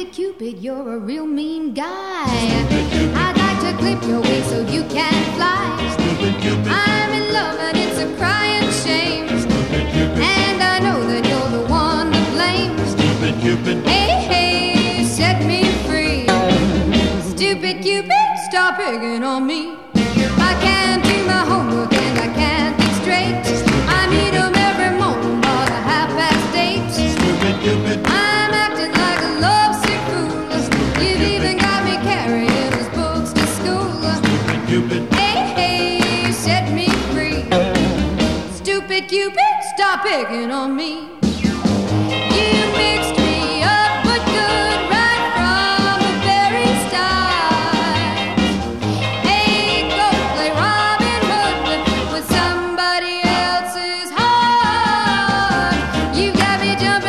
Stupid Cupid, you're a real mean guy. I'd like to clip your wings so you can fly. Stupid Cupid, I'm in love and it's a crying shame. Stupid Cupid, And I know that you're the one to blame. Stupid Cupid, Hey, hey, set me free. Stupid Cupid, stop picking on me.